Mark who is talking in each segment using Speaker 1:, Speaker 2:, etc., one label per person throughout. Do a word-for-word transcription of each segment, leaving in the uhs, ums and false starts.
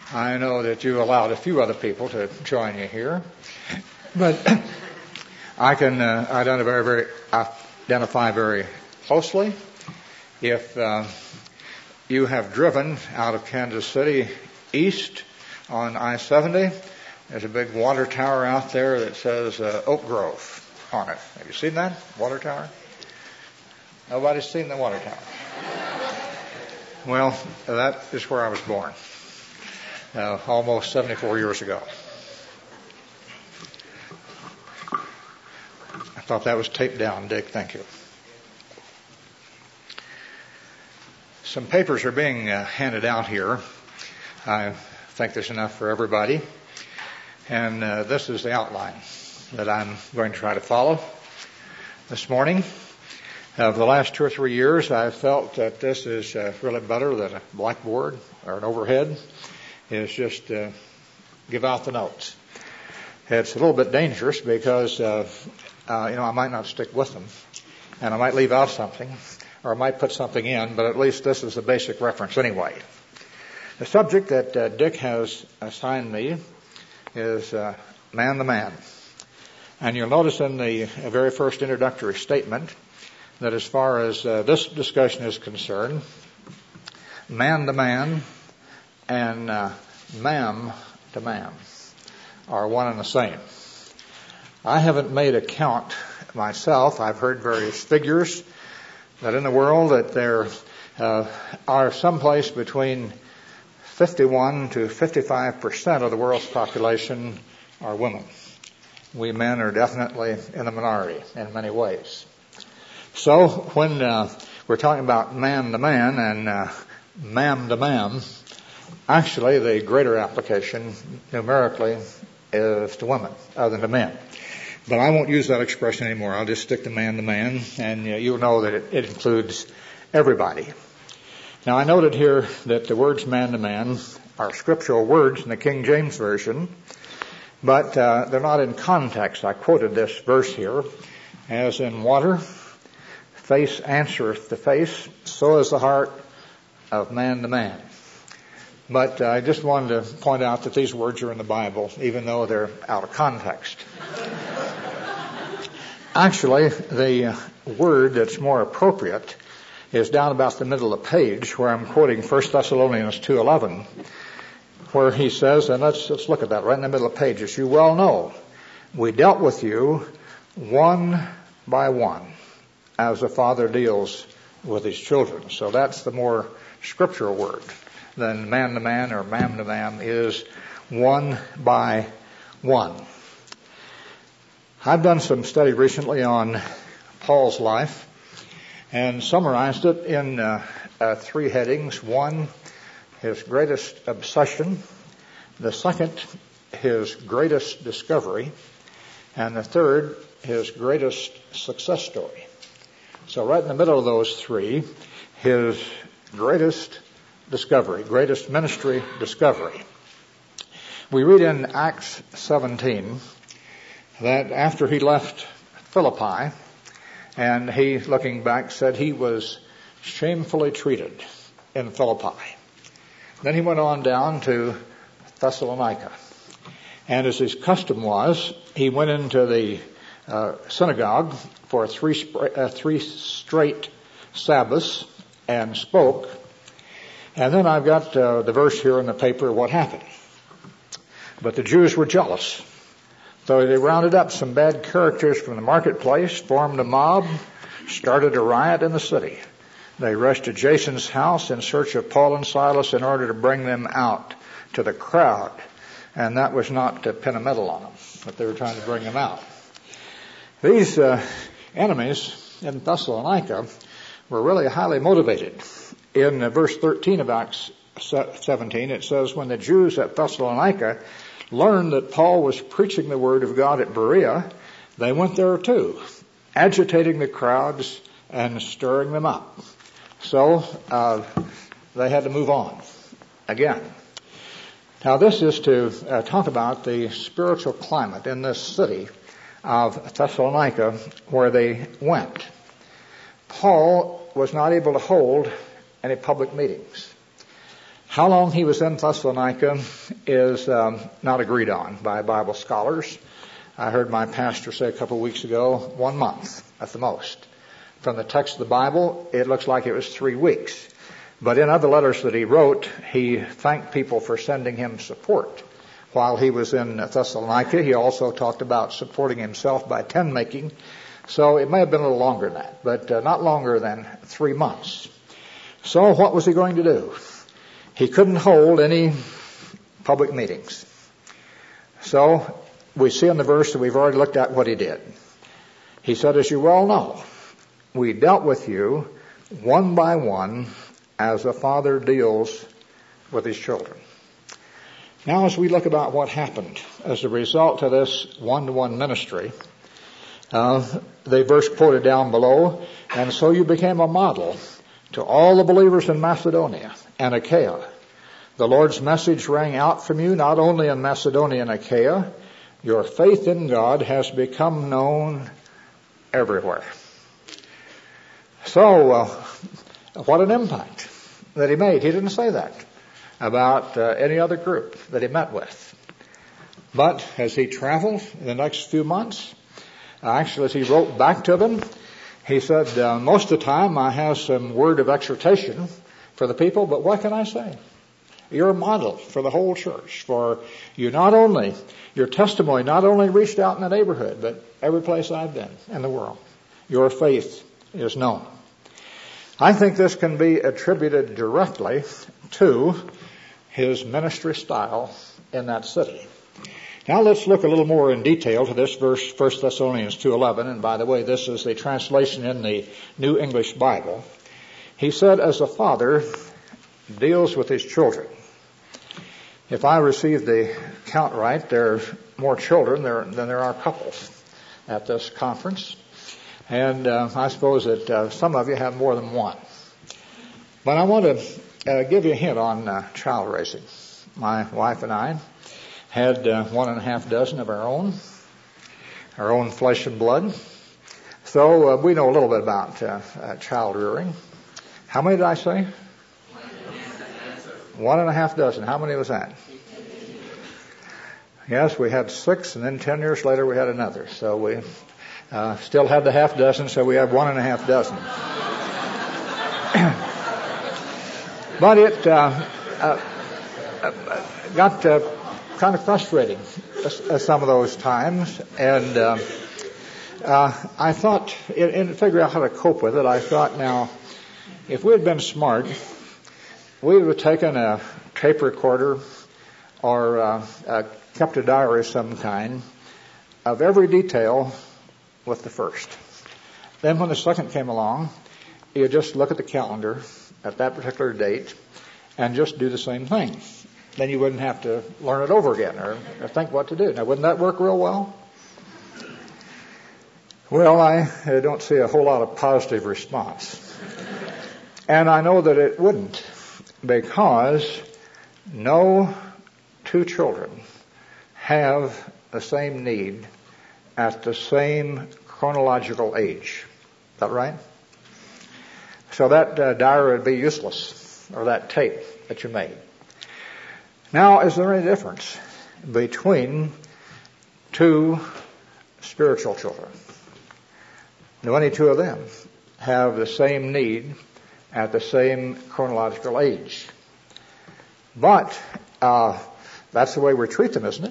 Speaker 1: I know that you allowed a few other people to join you here, but I can uh, identify very, very, identify very closely if uh, you have driven out of Kansas City east on I seventy. There's a big water tower out there that says uh, Oak Grove on it. Have you seen that water tower? Nobody's seen the water tower. Well, that is where I was born, uh, almost seventy-four years ago. I thought that was taped down, Dick. Thank you. Some papers are being uh, handed out here. I think there's enough for everybody. And uh, this is the outline that I'm going to try to follow this morning. Uh, for the last two or three years, I've felt that this is uh, really better than a blackboard or an overhead. Is just uh, give out the notes. It's a little bit dangerous because, uh, uh, you know, I might not stick with them, and I might leave out something, or I might put something in, but at least this is the basic reference anyway. The subject that uh, Dick has assigned me is uh, man the man. And you'll notice in the very first introductory statement that as far as uh, this discussion is concerned, man to man and uh, ma'am to man are one and the same. I haven't made a count myself. I've heard various figures that in the world that there uh, are someplace between fifty-one to fifty-five percent of the world's population are women. We men are definitely in the minority in many ways. So when uh, we're talking about man to man and uh, ma'am to ma'am, actually the greater application numerically is to women other than to men. But I won't use that expression anymore. I'll just stick to man to man, and uh, you'll know that it, it includes everybody. Now I noted here that the words man to man are scriptural words in the King James Version, but uh, they're not in context. I quoted this verse here, as in water, face answereth to face, so is the heart of man to man. But uh, I just wanted to point out that these words are in the Bible, even though they're out of context. Actually, the uh, word that's more appropriate is down about the middle of the page, where I'm quoting First Thessalonians two eleven, where he says, and let's, let's look at that right in the middle of the page. As you well know, we dealt with you one by one, as a father deals with his children. So that's the more scriptural word than man to man or ma'am to ma'am, is one by one. I've done some study recently on Paul's life and summarized it in uh, uh, three headings. One, his greatest obsession. The second, his greatest discovery. And the third, his greatest success story. So right in the middle of those three, his greatest discovery, greatest ministry discovery. We read in Acts seventeen that after he left Philippi, and he, looking back, said he was shamefully treated in Philippi. Then he went on down to Thessalonica. And as his custom was, he went into the uh, synagogue for three, uh, three straight Sabbaths and spoke. And then I've got uh, the verse here in the paper, what happened. But the Jews were jealous. So they rounded up some bad characters from the marketplace, formed a mob, started a riot in the city. They rushed to Jason's house in search of Paul and Silas in order to bring them out to the crowd. And that was not to pin a medal on them, but they were trying to bring them out. These uh, enemies in Thessalonica were really highly motivated. In uh, verse thirteen of Acts seventeen, it says, when the Jews at Thessalonica learned that Paul was preaching the word of God at Berea, they went there too, agitating the crowds and stirring them up. So uh, they had to move on again. Now this is to uh, talk about the spiritual climate in this city of Thessalonica where they went. Paul was not able to hold any public meetings. How long he was in Thessalonica is um, not agreed on by Bible scholars. I heard my pastor say a couple of weeks ago, one month at the most. From the text of the Bible, it looks like it was three weeks. But in other letters that he wrote, he thanked people for sending him support. While he was in Thessalonica, he also talked about supporting himself by tent making. So it may have been a little longer than that, but uh, not longer than three months. So what was he going to do? He couldn't hold any public meetings. So we see in the verse that we've already looked at what he did. He said, as you well know, we dealt with you one by one as a father deals with his children. Now as we look about what happened as a result of this one-to-one ministry, uh, the verse quoted down below, and so you became a model to all the believers in Macedonia and Achaia. The Lord's message rang out from you not only in Macedonia and Achaia, your faith in God has become known everywhere. So, uh, what an impact that he made. He didn't say that about uh, any other group that he met with. But as he traveled in the next few months, actually as he wrote back to them, he said, uh, most of the time I have some word of exhortation for the people, but what can I say? You're a model for the whole church. For you not only, your testimony not only reached out in the neighborhood, but every place I've been in the world. Your faith is known. I think this can be attributed directly to his ministry style in that city. Now let's look a little more in detail to this verse, First Thessalonians two eleven. And by the way, this is the translation in the New English Bible. He said, as a father deals with his children. If I receive the count right, there are more children there than there are couples at this conference. And uh, I suppose that uh, some of you have more than one. But I want to uh, give you a hint on uh, child raising. My wife and I had uh, one and a half dozen of our own, our own flesh and blood. So uh, we know a little bit about uh, uh, child rearing. How many did I say? One and a half dozen. How many was that? Yes, we had six, and then ten years later we had another. So we uh, still had the half dozen, so we had one and a half dozen. But it uh, uh, uh, got uh, kind of frustrating uh, some of those times, and uh, uh, I thought, in, in figuring out how to cope with it, I thought, now, if we had been smart, we would have taken a tape recorder or uh, uh, kept a diary of some kind of every detail with the first. Then when the second came along, you just look at the calendar at that particular date and just do the same thing. Then you wouldn't have to learn it over again or, or think what to do. Now, wouldn't that work real well? Well, I, I don't see a whole lot of positive response. And I know that it wouldn't, because no two children have the same need at the same chronological age. Is that right? So that uh, diary would be useless, or that tape that you made. Now, is there any difference between two spiritual children? Do any two of them have the same need at the same chronological age? But uh, that's the way we treat them, isn't it?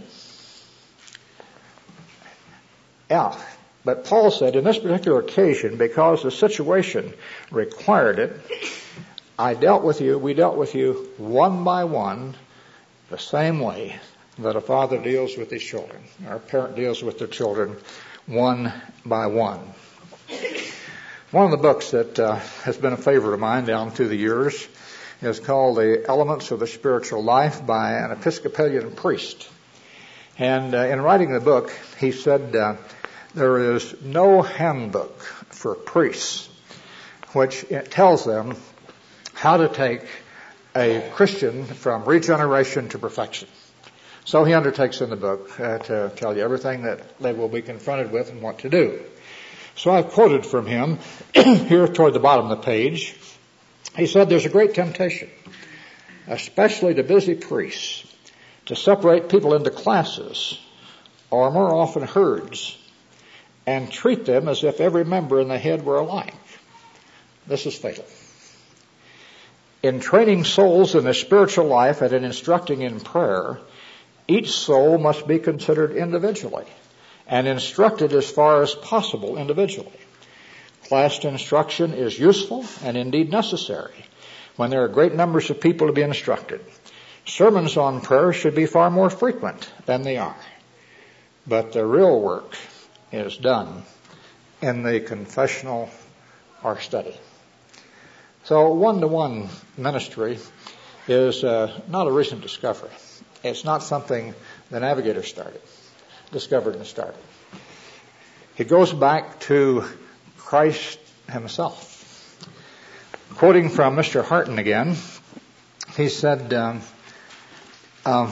Speaker 1: Yeah. But Paul said, in this particular occasion, because the situation required it, I dealt with you, we dealt with you one by one, the same way that a father deals with his children, or a parent deals with their children, one by one. One of the books that uh, has been a favorite of mine down through the years is called The Elements of the Spiritual Life by an Episcopalian priest. And uh, in writing the book, he said, uh, there is no handbook for priests which it tells them how to take a Christian from regeneration to perfection. So he undertakes in the book uh, to tell you everything that they will be confronted with and what to do. So I've quoted from him here toward the bottom of the page. He said, there's a great temptation especially to busy priests, to separate people into classes, or more often herds, and treat them as if every member in the head were alike. This is fatal. In training souls in their spiritual life and in instructing in prayer, each soul must be considered individually and instructed as far as possible individually. Class instruction is useful and indeed necessary when there are great numbers of people to be instructed. Sermons on prayer should be far more frequent than they are. But the real work is done in the confessional or study. So one-to-one ministry is uh, not a recent discovery. It's not something the Navigator started, discovered and started. It goes back to Christ himself. Quoting from Mister Harton again, he said, um, um,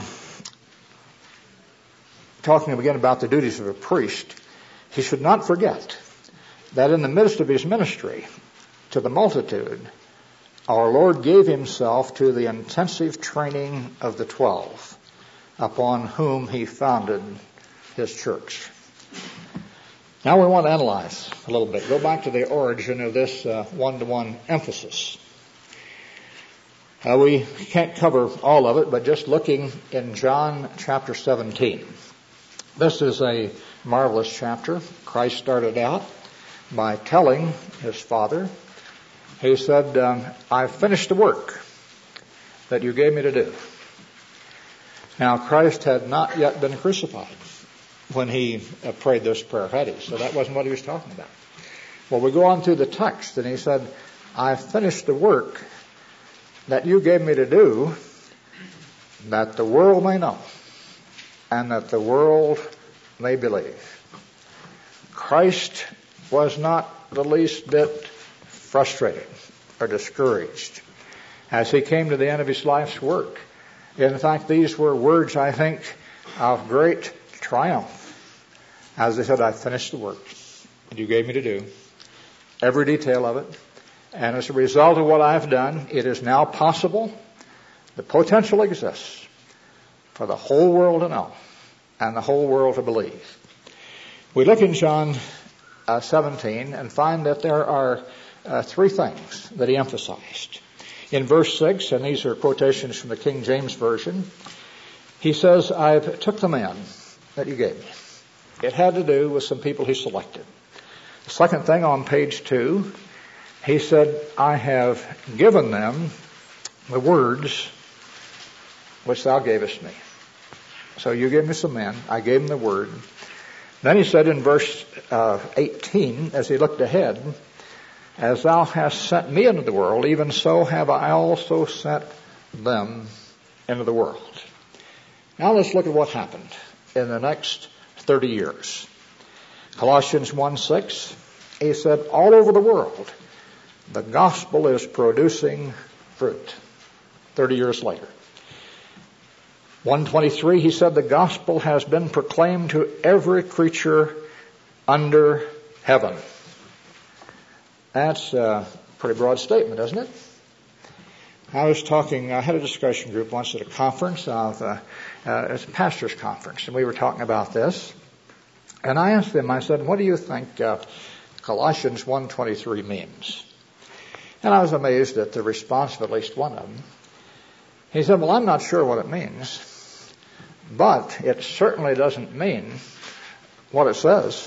Speaker 1: talking again about the duties of a priest, he should not forget that in the midst of his ministry to the multitude, our Lord gave himself to the intensive training of the twelve, upon whom he founded his church. Now we want to analyze a little bit. Go back to the origin of this uh, one-to-one emphasis. Uh, we can't cover all of it, but just looking in John chapter seventeen. This is a marvelous chapter. Christ started out by telling his Father, he said, um, I've finished the work that you gave me to do. Now, Christ had not yet been crucified when he uh, prayed this prayer, had he? So that wasn't what he was talking about. Well, we go on through the text, and he said, I've finished the work that you gave me to do, that the world may know, and that the world may believe. Christ was not the least bit frustrated or discouraged as he came to the end of his life's work. In fact, these were words, I think, of great triumph. As he said, I finished the work that you gave me to do, every detail of it. And as a result of what I've done, it is now possible, the potential exists for the whole world to know and the whole world to believe. We look in John uh, seventeen and find that there are uh, three things that he emphasized. In verse six, and these are quotations from the King James Version, he says, I took the man that you gave me. It had to do with some people he selected. The second thing on page two, he said, I have given them the words which thou gavest me. So you gave me some men. I gave them the word. Then he said in verse uh, eighteen, as he looked ahead, as thou hast sent me into the world, even so have I also sent them into the world. Now let's look at what happened in the next thirty years. Colossians one six, he said, all over the world, the gospel is producing fruit. thirty years later. one twenty-three, he said, the gospel has been proclaimed to every creature under heaven. That's a pretty broad statement, isn't it? I was talking, I had a discussion group once at a conference, of, uh, uh, it's a pastor's conference, and we were talking about this. And I asked them, I said, what do you think uh, Colossians one twenty-three means? And I was amazed at the response of at least one of them. He said, well, I'm not sure what it means, but it certainly doesn't mean what it says.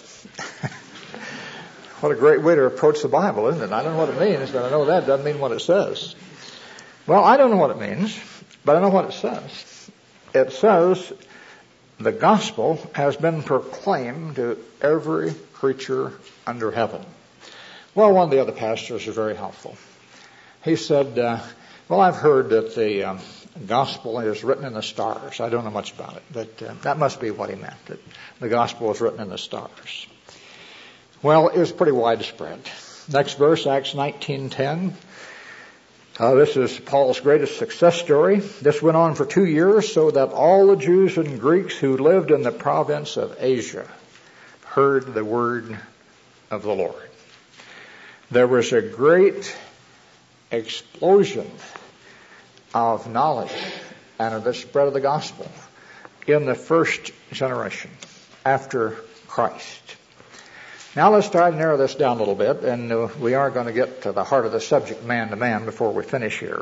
Speaker 1: What a great way to approach the Bible, isn't it? I don't know what it means, but I know that doesn't mean what it says. Well, I don't know what it means, but I know what it says. It says the gospel has been proclaimed to every creature under heaven. Well, one of the other pastors was very helpful. He said, uh, well, I've heard that the um, gospel is written in the stars. I don't know much about it, but uh, that must be what he meant, that the gospel is written in the stars. Well, it was pretty widespread. Next verse, Acts nineteen ten. Uh, this is Paul's greatest success story. This went on for two years so that all the Jews and Greeks who lived in the province of Asia heard the word of the Lord. There was a great explosion of knowledge and of the spread of the gospel in the first generation after Christ. Now let's try to narrow this down a little bit, and uh, we are going to get to the heart of the subject, man to man, before we finish here.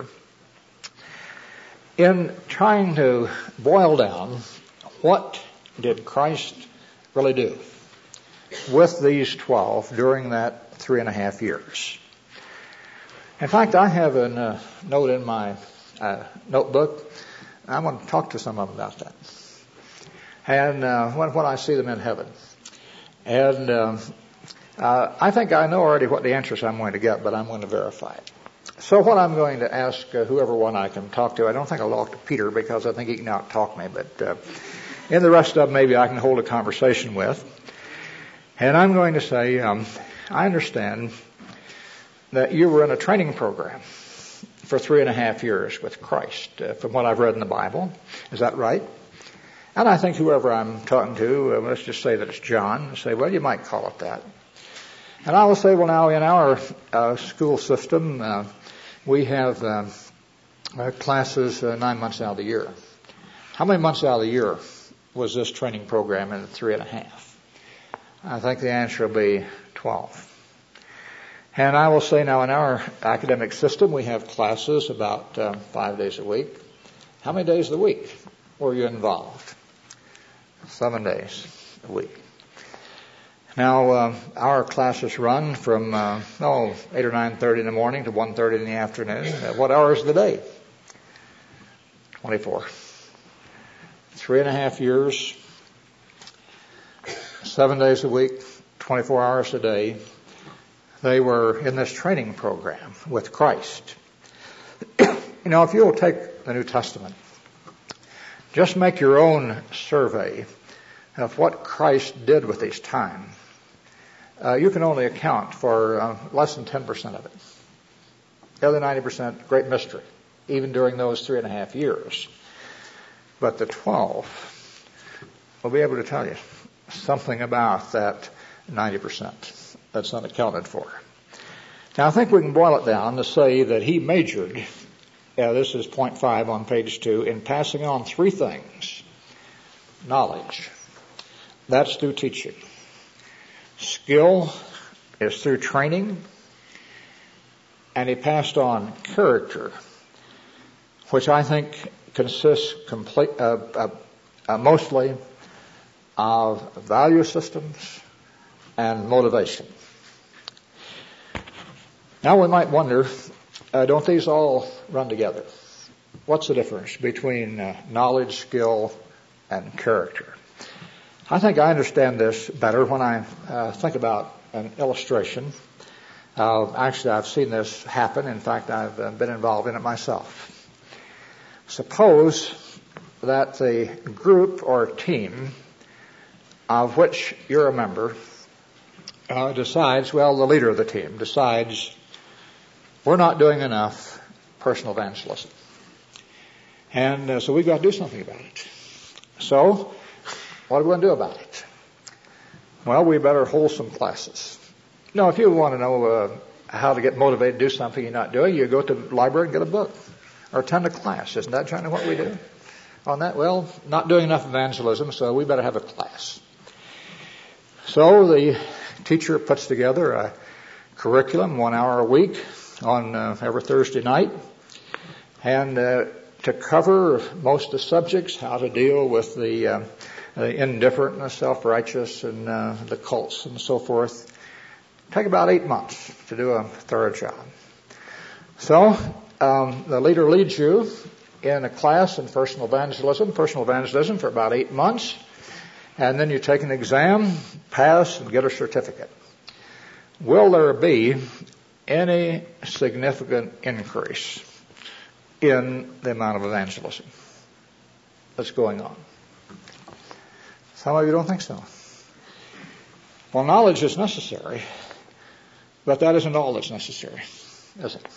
Speaker 1: In trying to boil down what did Christ really do with these twelve during that three and a half years. In fact, I have a uh, note in my uh, notebook. I want to talk to some of them about that. And uh, when, when I see them in heaven. And uh, uh, I think I know already what the answers I'm going to get, but I'm going to verify it. So what I'm going to ask uh, whoever one I can talk to, I don't think I'll talk to Peter because I think he can out-talk me, but uh, in the rest of them maybe I can hold a conversation with. And I'm going to say, um, I understand that you were in a training program for three and a half years with Christ, uh, from what I've read in the Bible. Is that right? And I think whoever I'm talking to, uh, let's just say that it's John, say, well, you might call it that. And I will say, well, now in our uh, school system, uh, we have uh, uh, classes uh, nine months out of the year. How many months out of the year was this training program in three and a half? I think the answer will be twelve. And I will say now in our academic system, we have classes about uh, five days a week. How many days of the week were you involved? Seven days a week. Now, uh, our classes run from, uh, oh, eight or nine thirty in the morning to one thirty in the afternoon. Uh, what hours of the day? twenty-four. Three and a half years, seven days a week, twenty-four hours a day. They were in this training program with Christ. You know, if you'll take the New Testament, just make your own survey of what Christ did with his time. Uh, you can only account for uh, less than ten percent of it. The other ninety percent, great mystery, even during those three and a half years. But the twelve will be able to tell you something about that ninety percent that's unaccounted for. Now, I think we can boil it down to say that he majored, yeah, this is point five on page two, in passing on three things. Knowledge, that's through teaching. Skill is through training. And he passed on character, which I think consists complete, uh, uh, uh, mostly of value systems and motivation. Now we might wonder, uh, don't these all run together? What's the difference between uh, knowledge, skill, and character? I think I understand this better when I uh, think about an illustration. Uh, actually, I've seen this happen. In fact, I've uh, been involved in it myself. Suppose that the group or team of which you're a member uh, decides, well, the leader of the team decides we're not doing enough personal evangelism. And uh, so we've got to do something about it. So what are we going to do about it? Well, we better hold some classes. No, if you want to know uh, how to get motivated to do something you're not doing, you go to the library and get a book or attend a class. Isn't that kind of what we do on that? Well, not doing enough evangelism, so we better have a class. So the teacher puts together a curriculum, one hour a week on uh, every Thursday night, and uh, to cover most of the subjects, how to deal with the, uh, the indifferent and the self-righteous and uh, the cults and so forth. Take about eight months to do a thorough job. So um, the leader leads you in a class in personal evangelism, personal evangelism for about eight months, and then you take an exam, pass, and get a certificate. Will there be any significant increase in the amount of evangelism that's going on? Some of you don't think so. Well, knowledge is necessary, but that isn't all that's necessary, is it?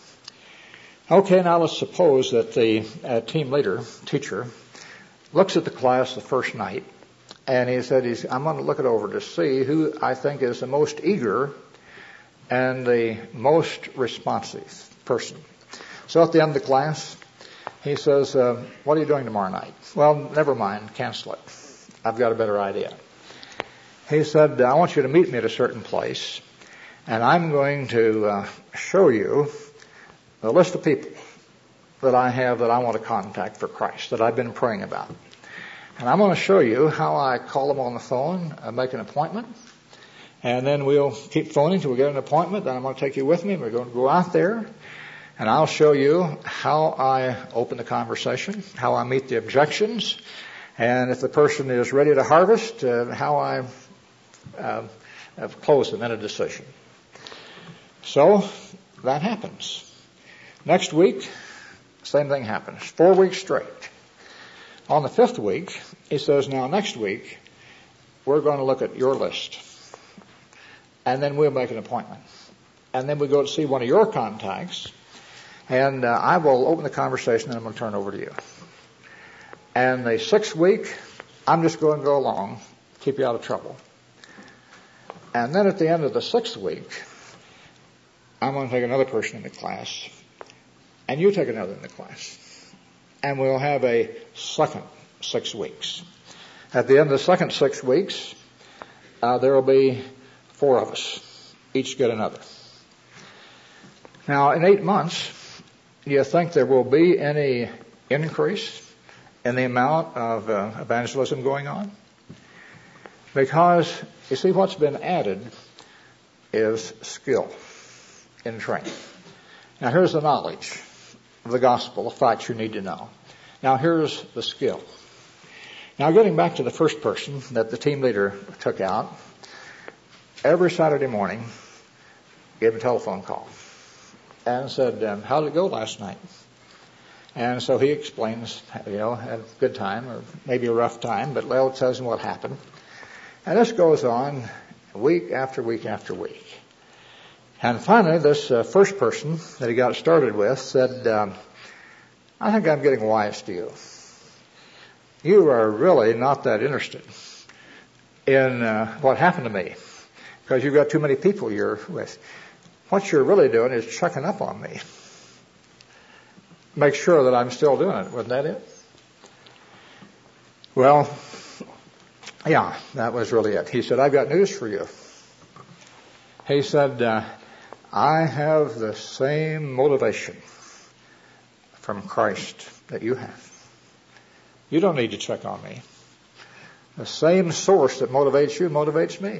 Speaker 1: Okay, now let's suppose that the uh, team leader, teacher, looks at the class the first night, and he said, he's, I'm going to look it over to see who I think is the most eager and the most responsive person. So at the end of the class, He says, uh, what are you doing tomorrow night? Well, never mind, cancel it. I've got a better idea. He said, I want you to meet me at a certain place, and I'm going to uh, show you the list of people that I have that I want to contact for Christ, that I've been praying about. And I'm going to show you how I call them on the phone, uh, make an appointment, and then we'll keep phoning until we get an appointment. Then I'm going to take you with me. We're going to go out there, and I'll show you how I open the conversation, how I meet the objections, and if the person is ready to harvest, uh, how I uh, have closed them in a decision. So that happens. Next week, same thing happens. Four weeks straight. On the fifth week, he says, now next week, we're going to look at your list. And then we'll make an appointment. And then we go to see one of your contacts. And uh, I will open the conversation and I'm going to turn it over to you. And the sixth week, I'm just going to go along, keep you out of trouble. And then at the end of the sixth week, I'm going to take another person in the class. And you take another in the class. And we'll have a second six weeks. At the end of the second six weeks, uh, there will be four of us. Each get another. Now, in eight months, do you think there will be any increase in the amount of uh, evangelism going on? Because, you see, what's been added is skill in training. Now, here's the knowledge of the gospel, the facts you need to know. Now, here's the skill. Now, getting back to the first person that the team leader took out, every Saturday morning, gave a telephone call and said, um, how did it go last night? And so he explains, you know, had a good time or maybe a rough time, but Lyle tells him what happened. And this goes on week after week after week. And finally, this uh, first person that he got started with said, um, I think I'm getting wise to you. You are really not that interested in uh, what happened to me because you've got too many people you're with. What you're really doing is checking up on me. Make sure that I'm still doing it. Wasn't that it? Well, yeah, that was really it. He said, I've got news for you. He said, uh, I have the same motivation from Christ that you have. You don't need to check on me. The same source that motivates you motivates me.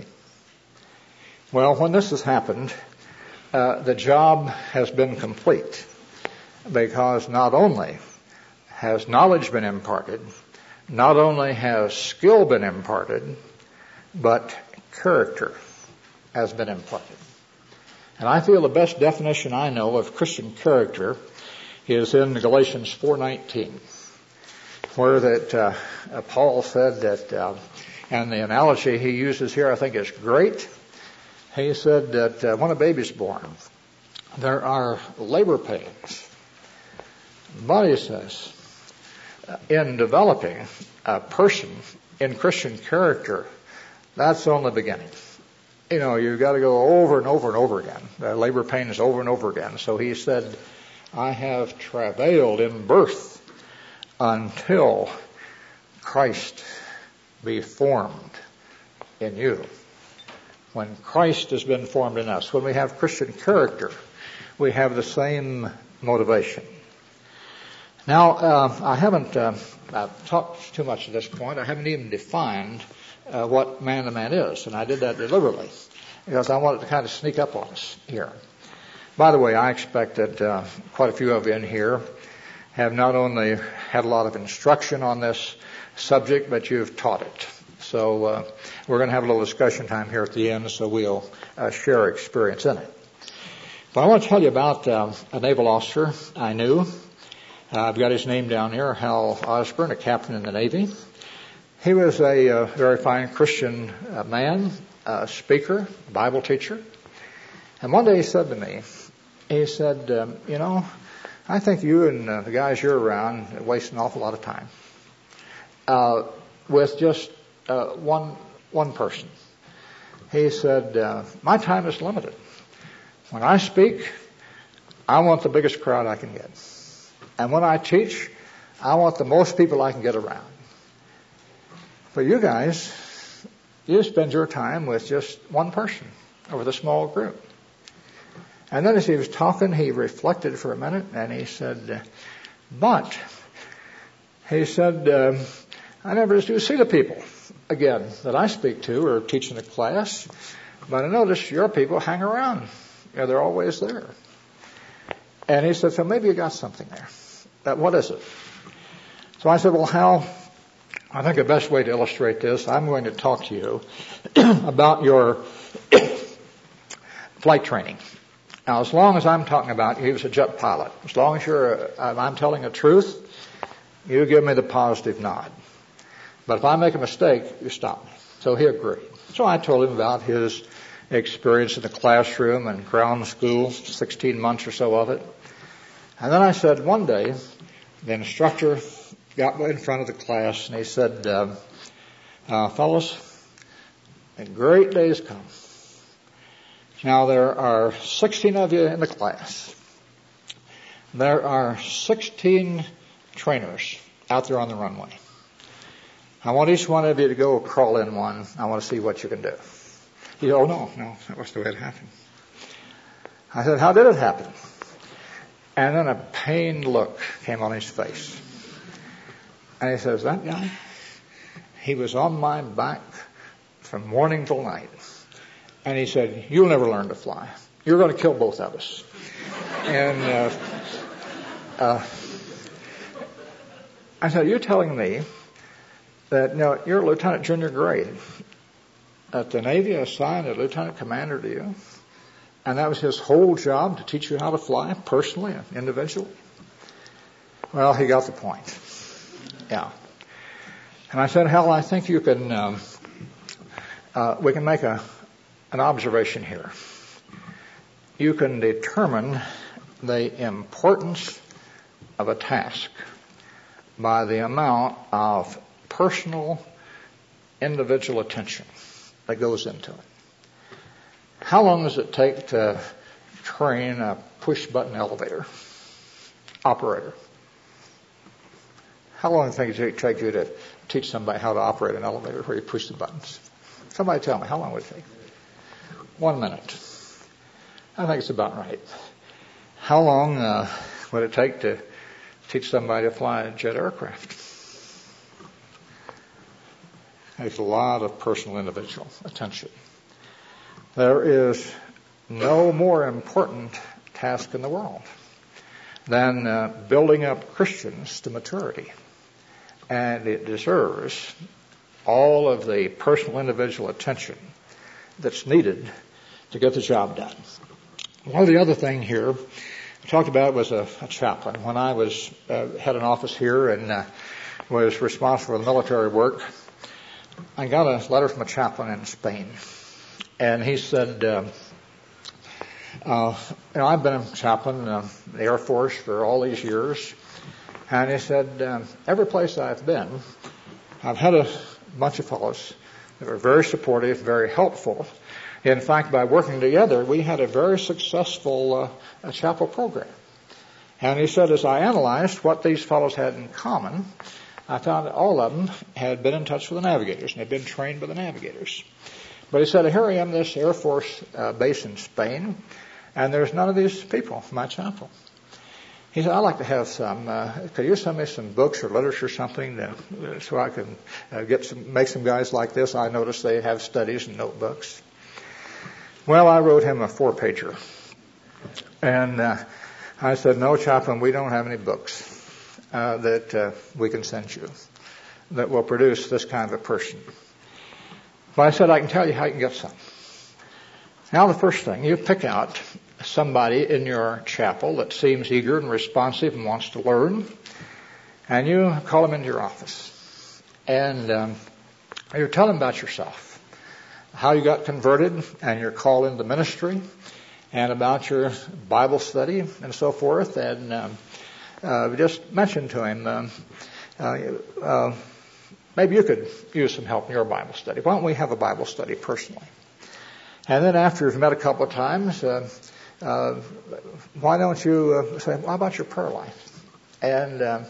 Speaker 1: Well, when this has happened, uh, the job has been complete because not only has knowledge been imparted, not only has skill been imparted, but character has been imparted. And I feel the best definition I know of Christian character is in Galatians four nineteen, where that uh, uh, Paul said that, uh, and the analogy he uses here I think is great. He said that uh, when a baby's born, there are labor pains. But he says, in developing a person in Christian character, that's only the beginning. You know, you've got to go over and over and over again. The labor pain is over and over again. So he said, I have travailed in birth until Christ be formed in you. When Christ has been formed in us, when we have Christian character, we have the same motivation. Now, uh, I haven't uh, I've talked too much at this point. I haven't even defined uh, what man-to-man is, and I did that deliberately because I wanted to kind of sneak up on us here. By the way, I expect that uh, quite a few of you in here have not only had a lot of instruction on this subject, but you've taught it. So uh, we're going to have a little discussion time here at the end, so we'll uh, share our experience in it. But I want to tell you about uh, a naval officer I knew. Uh, I've got his name down here, Hal Osborne, a captain in the Navy. He was a uh, very fine Christian uh, man, uh, speaker, Bible teacher. And one day he said to me, he said, um, you know, I think you and uh, the guys you're around waste an awful lot of time uh, with just uh, one one person. He said, uh, my time is limited. When I speak, I want the biggest crowd I can get. And when I teach, I want the most people I can get around. But you guys, you spend your time with just one person or with a small group. And then as he was talking, he reflected for a minute and he said, but, he said, um, I never do see the people again that I speak to or teach in a class, but I notice your people hang around. You know, they're always there. And he said, so maybe you got something there. That, what is it? So I said, well, Hal, I think the best way to illustrate this, I'm going to talk to you about your flight training. Now, as long as I'm talking about, he was a jet pilot. As long as you're, uh, I'm telling the truth, you give me the positive nod. But if I make a mistake, you stop me. So he agreed. So I told him about his experience in the classroom and ground school, sixteen months or so of it. And then I said, one day, the instructor got in front of the class and he said, uh, uh, fellows, a great day has come. Now there are sixteen of you in the class. There are sixteen trainers out there on the runway. I want each one of you to go crawl in one. I want to see what you can do. He said, oh no, no, that was the way it happened. I said, how did it happen? And then a pained look came on his face. And he says, that guy, he was on my back from morning till night. And he said, you'll never learn to fly. You're going to kill both of us. And uh, uh, I said, you're telling me that, you know, you're a lieutenant junior grade, that the Navy assigned a lieutenant commander to you, and that was his whole job, to teach you how to fly personally and individually? Well, he got the point. Yeah. And I said, Hal, I think you can, um, uh, we can make a an observation here. You can determine the importance of a task by the amount of personal, individual attention that goes into it. How long does it take to train a push-button elevator operator? How long does it take you to teach somebody how to operate an elevator where you push the buttons? Somebody tell me, how long would it take? One minute. I think it's about right. How long uh, would it take to teach somebody to fly a jet aircraft? Takes a lot of personal individual attention. There is no more important task in the world than uh, building up Christians to maturity. And it deserves all of the personal individual attention that's needed to get the job done. One of the other thing here I talked about was a, a chaplain. When I was uh, had an office here and uh, was responsible for military work, I got a letter from a chaplain in Spain, and he said, uh, uh, you know, I've been a chaplain uh, in the Air Force for all these years, and he said, uh, every place I've been, I've had a bunch of fellows that were very supportive, very helpful. In fact, by working together, we had a very successful uh, chapel program. And he said, as I analyzed what these fellows had in common, I found that all of them had been in touch with the navigators and had been trained by the navigators. But he said, here I am, this Air Force uh, base in Spain, and there's none of these people in my chapel. He said, I'd like to have some, uh, could you send me some books or literature or something to, uh, so I can uh, get some, make some guys like this? I noticed they have studies and notebooks. Well, I wrote him a four-pager. And uh, I said, no, chaplain, we don't have any books uh, that uh, we can send you that will produce this kind of a person. But I said, I can tell you how you can get some. Now, the first thing, you pick out somebody in your chapel that seems eager and responsive and wants to learn, and you call them into your office. And um, you tell them about yourself, how you got converted and your call into ministry, and about your Bible study and so forth. And um, uh, just mention to him, um, uh, uh, maybe you could use some help in your Bible study. Why don't we have a Bible study personally? And then after you've met a couple of times, uh, uh, why don't you uh, say, how about your prayer life? And uh,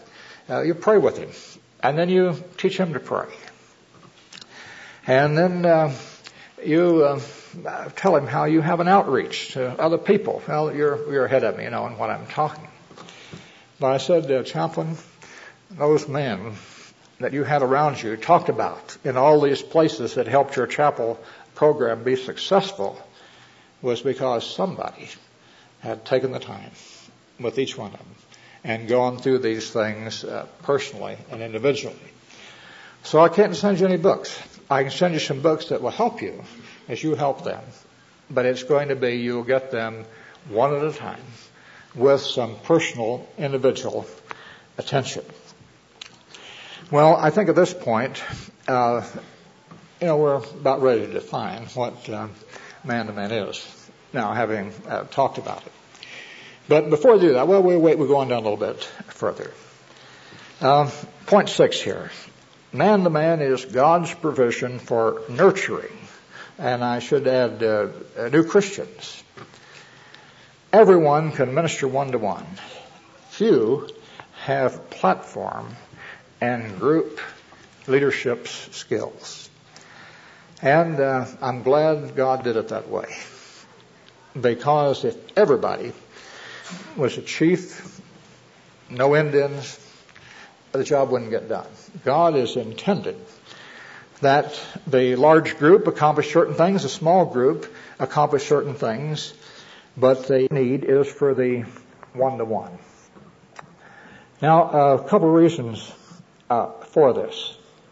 Speaker 1: Uh, you pray with him, and then you teach him to pray. And then uh, you uh, tell him how you have an outreach to other people. Well, you're, you're ahead of me, you know, in what I'm talking. But I said, uh, Chaplain, those men that you had around you talked about in all these places that helped your chapel program be successful was because somebody had taken the time with each one of them and gone through these things uh, personally and individually. So I can't send you any books. I can send you some books that will help you as you help them. But it's going to be you'll get them one at a time with some personal, individual attention. Well, I think at this point, uh, you know, we're about ready to define what uh, man-to-man is, now having uh, talked about it. But before we do that, well, we'll wait, we'll go on down a little bit further. Uh, point six here. Man-to-man is God's provision for nurturing, and I should add uh, new Christians. Everyone can minister one-to-one. Few have platform and group leadership skills. And uh, I'm glad God did it that way. Because if everybody was a chief, no Indians, the job wouldn't get done. God has intended that the large group accomplish certain things, the small group accomplish certain things, but the need is for the one-to-one. Now, a couple of reasons uh, for this.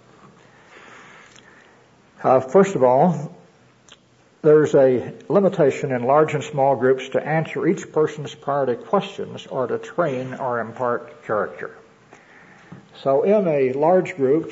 Speaker 1: Uh, first of all, there's a limitation in large and small groups to answer each person's priority questions or to train or impart character. So in a large group,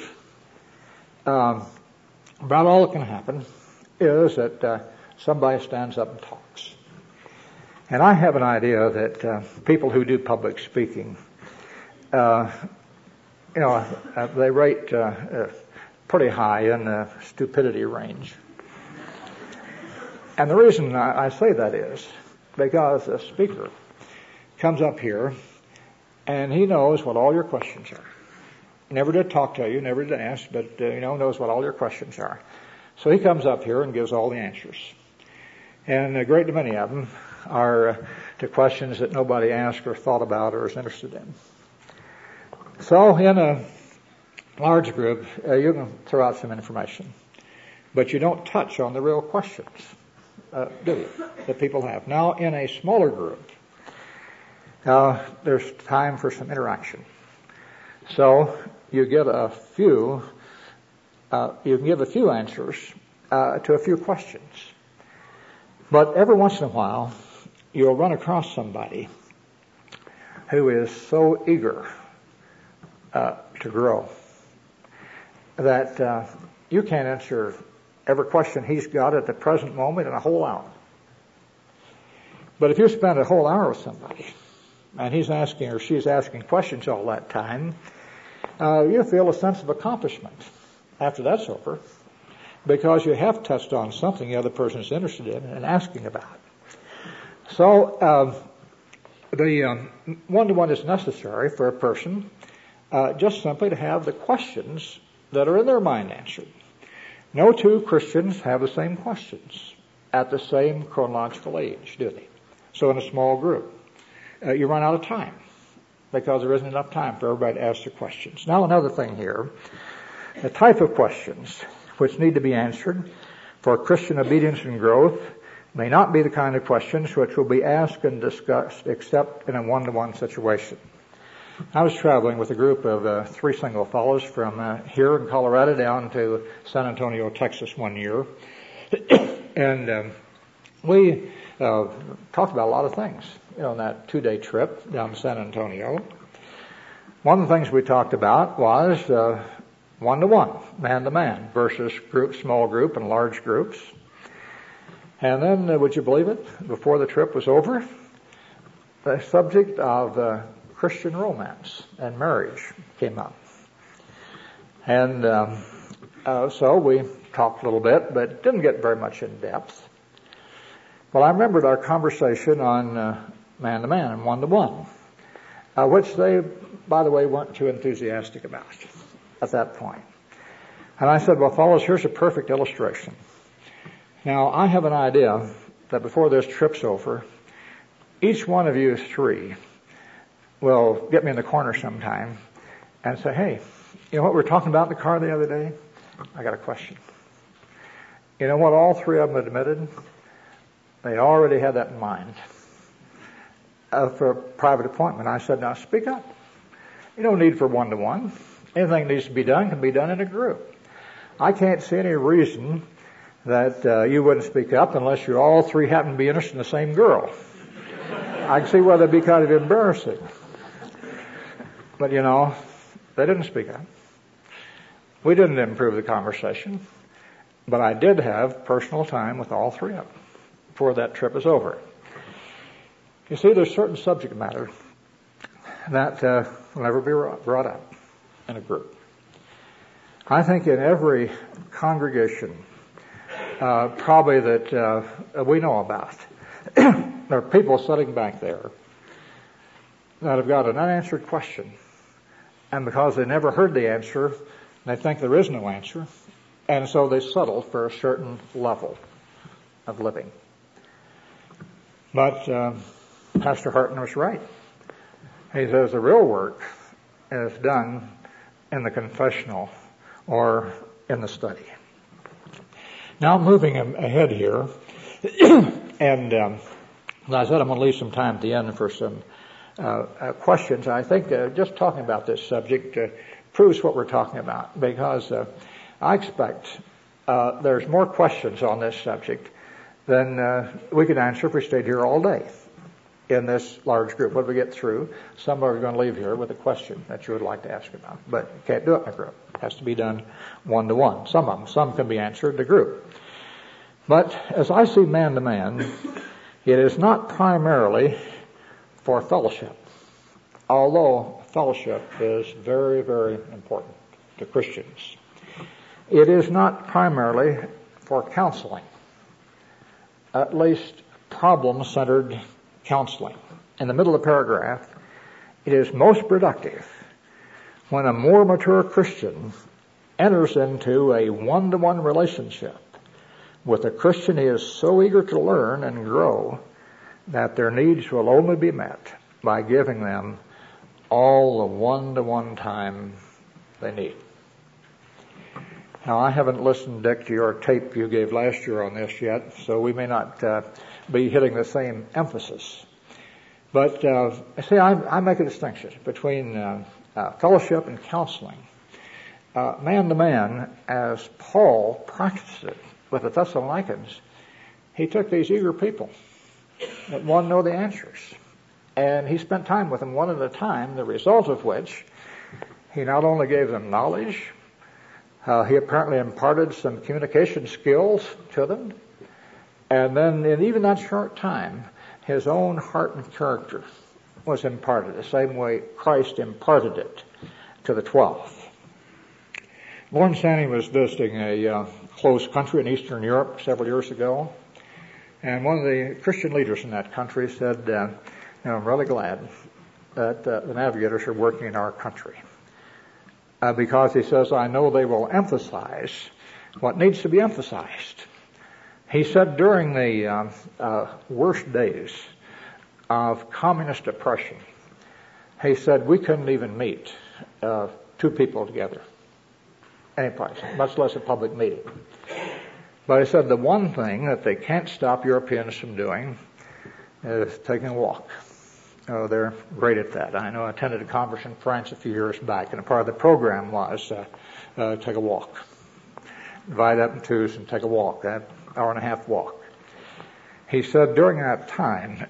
Speaker 1: um, about all that can happen is that uh, somebody stands up and talks. And I have an idea that uh, people who do public speaking, uh, you know, uh, they rate uh, uh, pretty high in the stupidity range. And the reason I, I say that is because a speaker comes up here and he knows what all your questions are. Never did talk to you, never did ask, but uh, you know, knows what all your questions are. So he comes up here and gives all the answers. And a great many of them are uh, to questions that nobody asked or thought about or is interested in. So in a large group, uh, you can throw out some information, but you don't touch on the real questions, uh, do you, that people have. Now, in a smaller group, uh, there's time for some interaction. So you get a few, uh, you can give a few answers uh, to a few questions. But every once in a while, you'll run across somebody who is so eager uh, to grow that uh, you can't answer every question he's got at the present moment in a whole hour. But if you spend a whole hour with somebody, and he's asking or she's asking questions all that time, uh, you feel a sense of accomplishment after that's over, because you have touched on something the other person is interested in and asking about. So uh, the um, one-to-one is necessary for a person uh, just simply to have the questions that are in their mind answered. No two Christians have the same questions at the same chronological age, do they? So in a small group, uh, you run out of time because there isn't enough time for everybody to ask their questions. Now another thing here, the type of questions which need to be answered for Christian obedience and growth may not be the kind of questions which will be asked and discussed except in a one-to-one situation. I was traveling with a group of uh, three single fellows from uh, here in Colorado down to San Antonio, Texas one year. and um, we uh, talked about a lot of things, you know, on that two-day trip down to San Antonio. One of the things we talked about was uh, one-to-one, man-to-man versus group, small group and large groups. And then, uh, would you believe it, before the trip was over, the subject of uh, Christian romance and marriage came up. And um, uh, so we talked a little bit, but didn't get very much in depth. Well, I remembered our conversation on uh, man-to-man and one-to-one. uh, which they, by the way, weren't too enthusiastic about at that point. And I said, well, fellows, here's a perfect illustration. Now, I have an idea that before this trip's over, each one of you three will get me in the corner sometime and say, hey, you know what we were talking about in the car the other day? I got a question. You know what all three of them admitted? They already had that in mind uh, for a private appointment. I said, now speak up. You don't need for one-to-one. Anything that needs to be done can be done in a group. I can't see any reason that uh, you wouldn't speak up unless you all three happen to be interested in the same girl. I can see why that'd be kind of embarrassing. But, you know, they didn't speak up. We didn't improve the conversation. But I did have personal time with all three of them before that trip is over. You see, there's certain subject matter that uh, will never be brought up in a group. I think in every congregation, uh, probably that uh, we know about, there are people sitting back there that have got an unanswered question. And because they never heard the answer, they think there is no answer. And so they settle for a certain level of living. But uh, Pastor Harton was right. He says the real work is done in the confessional or in the study. Now moving ahead here, and um, as I said, I'm going to leave some time at the end for some uh, uh, questions. I think uh, just talking about this subject uh, proves what we're talking about, because uh, I expect uh, there's more questions on this subject than uh, we could answer if we stayed here all day in this large group. When we get through, some are going to leave here with a question that you would like to ask about, but you can't do it in a group. It has to be done one-to-one. Some of them, some can be answered in a group. But as I see man to man, it is not primarily for fellowship, although fellowship is very, very important to Christians. It is not primarily for counseling, at least problem-centered counseling. In the middle of the paragraph, it is most productive when a more mature Christian enters into a one-to-one relationship with a Christian he is so eager to learn and grow that their needs will only be met by giving them all the one-to-one time they need. Now, I haven't listened, Dick, to your tape you gave last year on this yet, so we may not uh, be hitting the same emphasis. But, uh, see, I, I make a distinction between uh, uh, fellowship and counseling. Uh, man to man, as Paul practiced it with the Thessalonians, he took these eager people that want to know the answers. And he spent time with them one at a time, the result of which he not only gave them knowledge, Uh, he apparently imparted some communication skills to them. And then in even that short time, his own heart and character was imparted, the same way Christ imparted it to the twelve. Lawrence Sandy was visiting a uh, close country in Eastern Europe several years ago. And one of the Christian leaders in that country said, uh, you know, I'm really glad that uh, the navigators are working in our country. Uh, because he says, I know they will emphasize what needs to be emphasized. He said during the uh, uh, worst days of communist oppression, he said we couldn't even meet uh, two people together any place, much less a public meeting. But he said the one thing that they can't stop Europeans from doing is taking a walk. Oh, they're great at that. I know I attended a conference in France a few years back, and a part of the program was uh, uh, take a walk. Divide up in twos and take a walk, that hour and a half walk. He said during that time,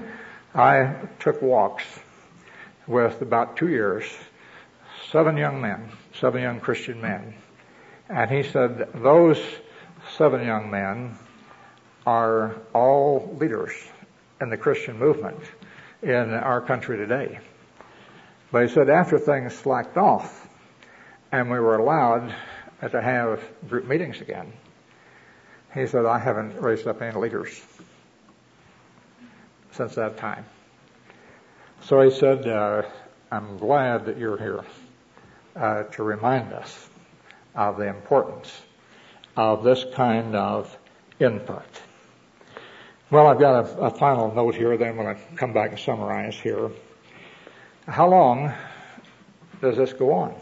Speaker 1: I took walks with about two years, seven young men, seven young Christian men. And he said those seven young men are all leaders in the Christian movement in our country today. But he said after things slacked off and we were allowed to have group meetings again, he said, I haven't raised up any leaders since that time. So he said, uh, I'm glad that you're here uh, to remind us of the importance of this kind of input. Well, I've got a, a final note here, then I'm going to come back and summarize here. How long does this go on?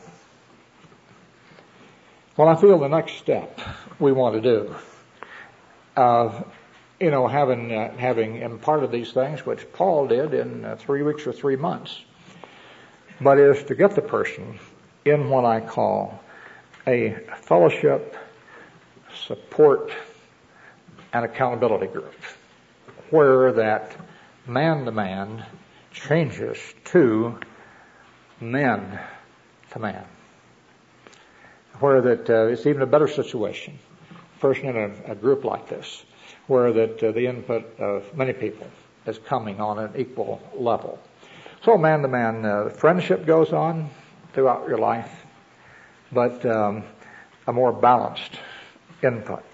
Speaker 1: Well, I feel the next step we want to do, uh, you know, having uh, having imparted these things, which Paul did in uh, three weeks or three months, but is to get the person in what I call a fellowship, support, and accountability group, where that man-to-man changes to men to man, where that uh, it's even a better situation, a person in a, a group like this, where that uh, the input of many people is coming on an equal level. So man-to-man uh, friendship goes on throughout your life, but um, a more balanced input.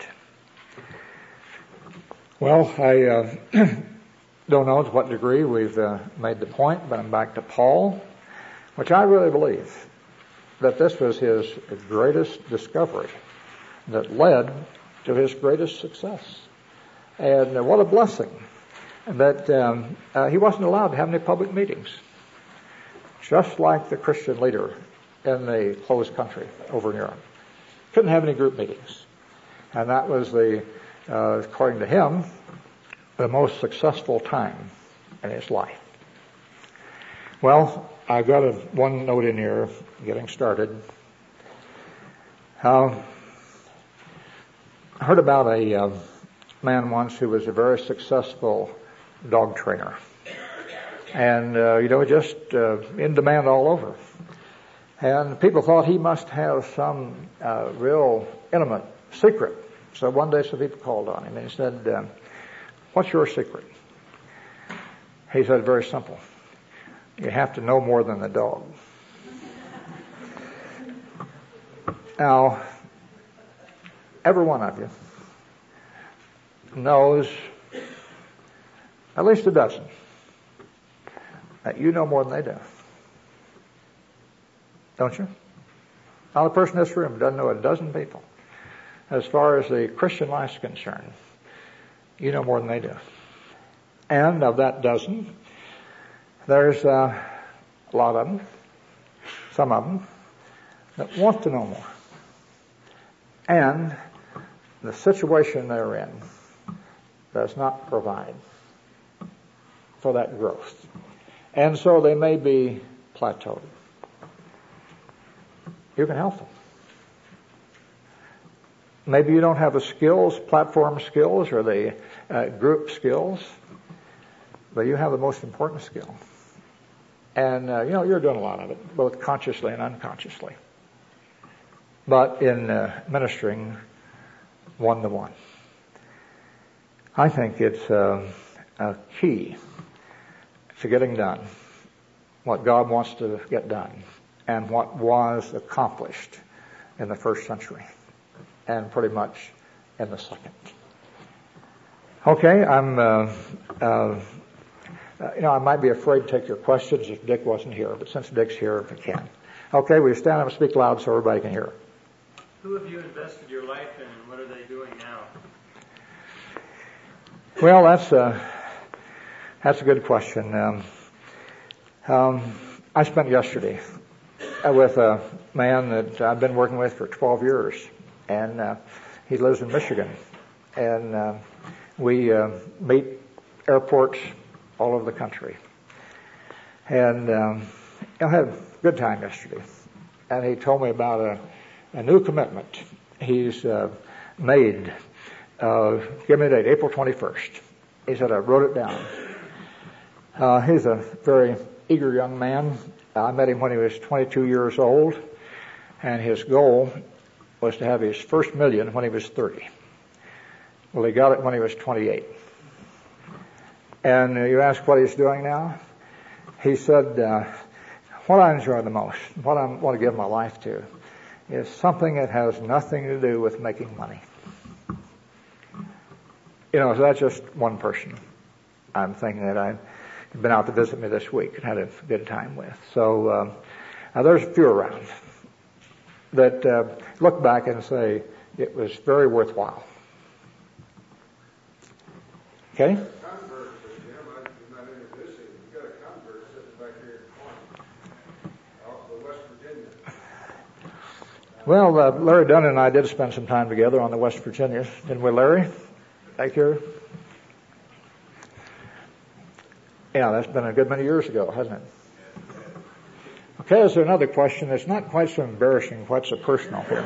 Speaker 1: Well, I uh, don't know to what degree we've uh, made the point, but I'm back to Paul, which I really believe that this was his greatest discovery that led to his greatest success. And uh, what a blessing that um, uh, he wasn't allowed to have any public meetings, just like the Christian leader in the closed country over in Europe. Couldn't have any group meetings. And that was the, uh, according to him, the most successful time in his life. Well, I've got a, one note in here, getting started. Uh, I heard about a uh, man once who was a very successful dog trainer. And, uh, you know, just uh, in demand all over. And people thought he must have some uh, real intimate secret. So one day some people called on him and he said, uh, what's your secret? He said, very simple. You have to know more than the dog. Now, every one of you knows at least a dozen that you know more than they do. Don't you? Not a person in this room doesn't know a dozen people. As far as the Christian life is concerned, you know more than they do. And of that dozen, there's uh, a lot of them, some of them, that want to know more. And the situation they're in does not provide for that growth. And so they may be plateaued. You can help them. Maybe you don't have the skills, platform skills, or the uh, group skills, but you have the most important skill. And, uh, you know, you're doing a lot of it, both consciously and unconsciously. But in uh, ministering one-to-one, I think it's uh, a key to getting done what God wants to get done and what was accomplished in the first century and pretty much in the second. Okay, I'm, uh, uh, you know, I might be afraid to take your questions if Dick wasn't here, but since Dick's here, I can. Okay, will you stand up and speak loud so everybody can hear?
Speaker 2: Who have you invested your life in and what are they doing now?
Speaker 1: Well, that's a, that's a good question. Um, um, I spent yesterday with a man that I've been working with for twelve years, and uh, he lives in Michigan. And uh, we uh, meet airports all over the country. And um, I had a good time yesterday. And he told me about a, a new commitment he's uh, made. Uh, give me a date, April twenty-first. He said, I wrote it down. Uh, he's a very eager young man. I met him when he was twenty-two years old, and his goal was to have his first million when he was thirty. Well, he got it when he was twenty-eight. And uh, you ask what he's doing now? He said, uh, what I enjoy the most, what I want to give my life to, is something that has nothing to do with making money. You know, so that's just one person I'm thinking that I, had been out to visit me this week and had a good time with. So um, now there's a few around that uh, look back and say it was very worthwhile. Okay? Well, uh, Larry Dunn and I did spend some time together on the West Virginia, didn't we, Larry? Back here? Yeah, that's been a good many years ago, hasn't it? Okay, is there another question? It's not quite so embarrassing, quite so personal here.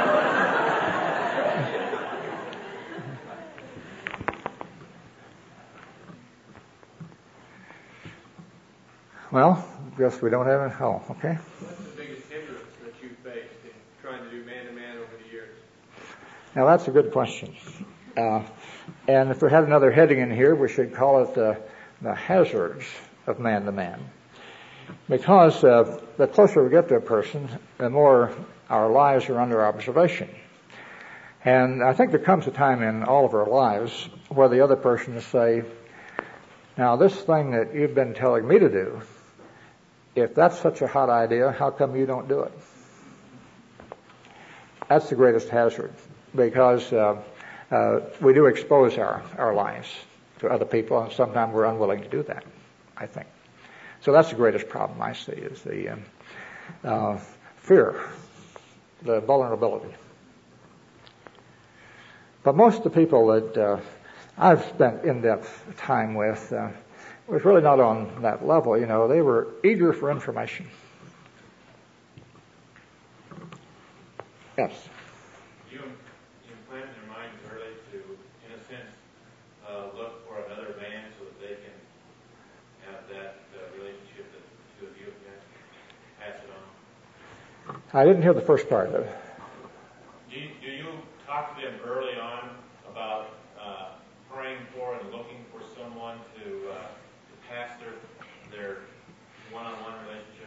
Speaker 1: Well, I guess we don't have any. Oh, okay.
Speaker 2: What's the biggest hindrance that you faced in trying to do man-to-man over the years?
Speaker 1: Now, that's a good question. Uh, and if we had another heading in here, we should call it the, the hazards of man-to-man. Because uh, the closer we get to a person, the more our lives are under observation. And I think there comes a time in all of our lives where the other person will say, now this thing that you've been telling me to do, if that's such a hot idea, how come you don't do it? That's the greatest hazard, because uh, uh, we do expose our, our lives to other people, and sometimes we're unwilling to do that, I think. So that's the greatest problem I see, is the um, uh, fear, the vulnerability. But most of the people that uh, I've spent in-depth time with uh, was really not on that level. You know, they were eager for information. Yes?
Speaker 3: You implant in their minds early to, in a sense, uh, look for another man so that they can have that uh, relationship that the two of you have had. Pass it on.
Speaker 1: I didn't hear the first part of it.
Speaker 3: Do you, do you talk to them early on about uh, praying for and looking for someone to, uh, to pass their, their one-on-one relationship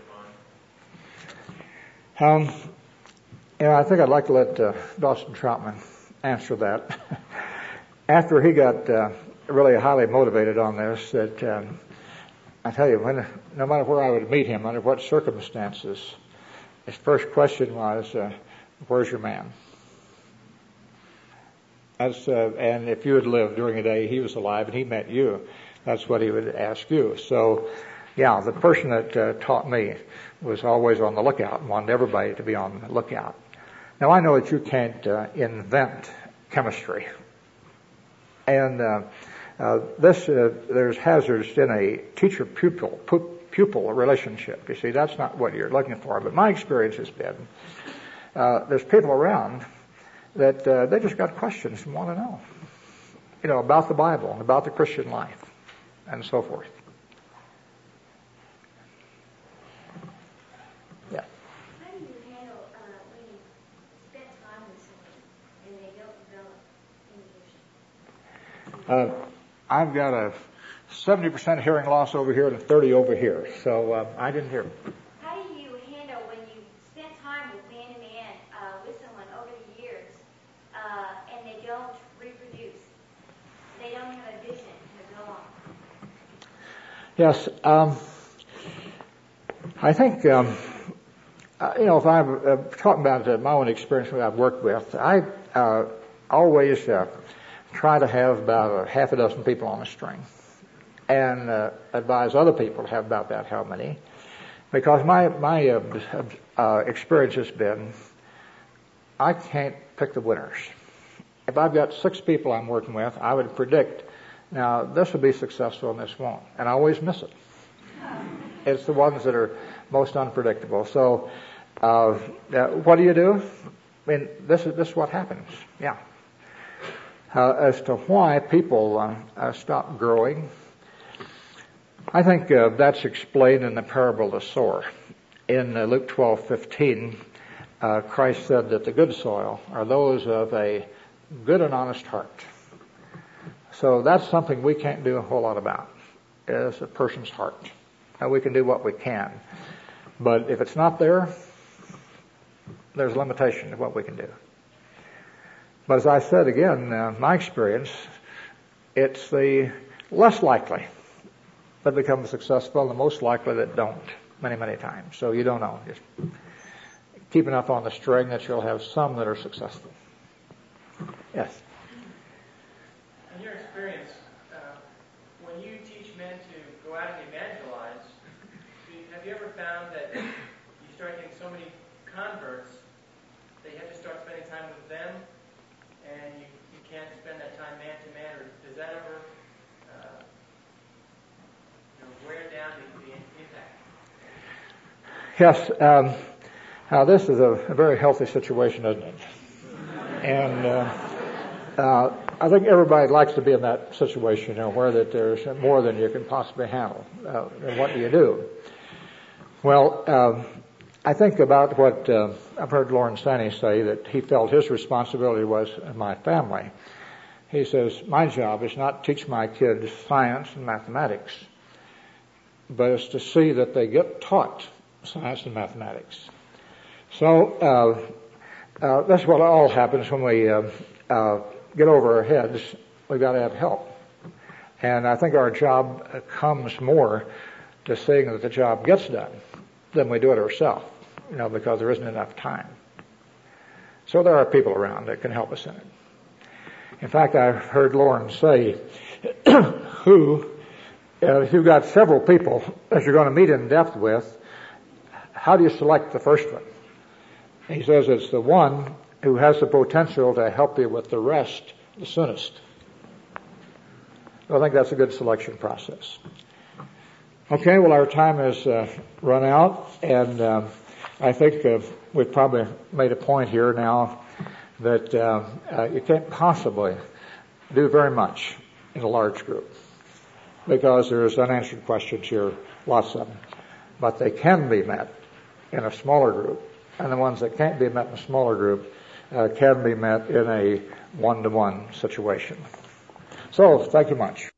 Speaker 3: on?
Speaker 1: Um, you know, I think I'd like to let uh, Dawson Troutman answer that. After he got uh, really highly motivated on this, that um, I tell you, when, no matter where I would meet him, under what circumstances, his first question was, uh, where's your man? That's, uh, and if you had lived during the day he was alive and he met you, that's what he would ask you. So, yeah, the person that uh, taught me was always on the lookout and wanted everybody to be on the lookout. Now, I know that you can't uh, invent chemistry. And uh, uh, this, uh, there's hazards in a teacher-pupil pupil relationship. You see, that's not what you're looking for. But my experience has been, uh, there's people around that uh, they just got questions and want to know, you know, about the Bible and about the Christian life and so forth. Yeah.
Speaker 4: How do you handle uh, when you spend time with someone and they don't develop any vision?
Speaker 1: Uh, I've got a seventy percent hearing loss over here and a thirty over here, so uh, I didn't hear.
Speaker 4: How do you handle when you spend time with man to man uh, with someone over the years uh, and they don't reproduce? They don't have a vision to go on.
Speaker 1: Yes, um, I think, um, uh, you know, if I'm uh, talking about uh, my own experience that I've worked with, I uh, always uh, try to have about a half a dozen people on a string and uh, advise other people to have about that how many. Because my, my uh, uh, experience has been, I can't pick the winners. If I've got six people I'm working with, I would predict, now this will be successful and this won't. And I always miss it. It's the ones that are most unpredictable. So, uh, uh, what do you do? I mean, this is, this is what happens. Yeah. Uh, as to why people uh, uh, stop growing, I think uh, that's explained in the parable of the sower. In uh, Luke twelve fifteen, uh, Christ said that the good soil are those of a good and honest heart. So that's something we can't do a whole lot about, is a person's heart. Now, we can do what we can. But if it's not there, there's a limitation to what we can do. But as I said again, uh, my experience, it's the less likely that become successful and the most likely that don't many, many times. So you don't know. Just keep enough on the string that you'll have some that are successful. Yes?
Speaker 5: In your experience, uh, when you teach men to go out and evangelize, have you ever found that you start getting so many converts that you have to start spending time with them and you, you can't spend that time man to man, or does that ever uh, you know, wear down the, the impact?
Speaker 1: Yes. Um, now this is a, a very healthy situation, isn't it? And uh, uh, I think everybody likes to be in that situation, you know, where that there's more than you can possibly handle. Uh, and what do you do? Well, um, I think about what uh, I've heard Lawrence Stanley say, that he felt his responsibility was in my family. He says, my job is not to teach my kids science and mathematics, but it's to see that they get taught science and mathematics. So uh, uh, that's what all happens when we uh, uh, get over our heads. We've got to have help. And I think our job comes more to seeing that the job gets done than we do it ourselves, you know, because there isn't enough time. So there are people around that can help us in it. In fact, I've heard Lauren say, who, uh, if you've got several people that you're going to meet in depth with, how do you select the first one? He says it's the one who has the potential to help you with the rest the soonest. So I think that's a good selection process. Okay, well, our time has uh, run out, and um, I think uh, we've probably made a point here now that uh, uh, you can't possibly do very much in a large group because there's unanswered questions here, lots of them. But they can be met in a smaller group, and the ones that can't be met in a smaller group uh, can be met in a one-to-one situation. So, thank you much.